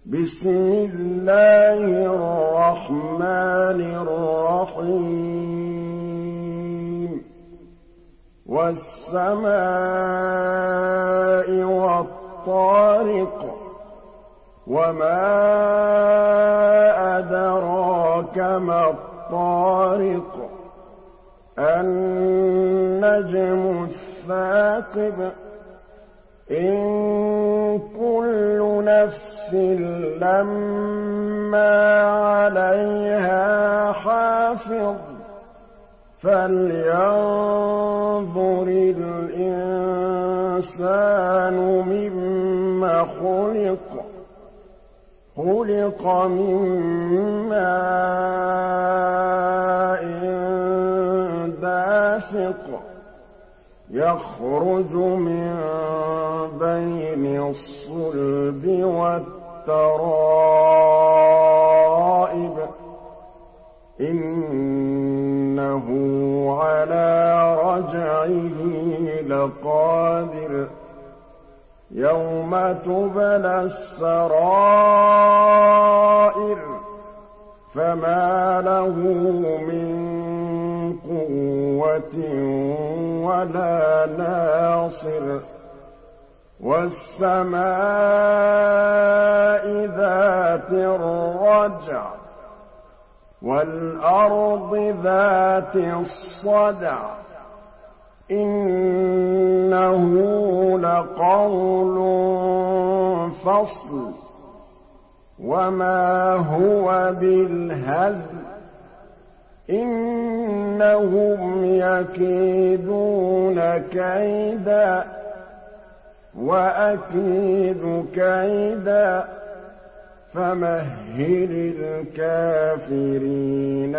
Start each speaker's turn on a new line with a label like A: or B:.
A: بسم الله الرحمن الرحيم والسماء والطارق وما أدراك ما الطارق النجم الثاقب إن كل نفس لما عليها حافظ فلينظر الإنسان مما خلق من ماء دافق يخرج من بين الصلب والترائب إنه على رجعه لقادر يوم تبلى السرائر فما له من قوة ولا ناصر والسماء ذات الرجع والأرض ذات الصدع إنه لقول فصل وما هو بالهزل إنهم يكيدون كيدا وأكيد كيدا فمهل الكافرين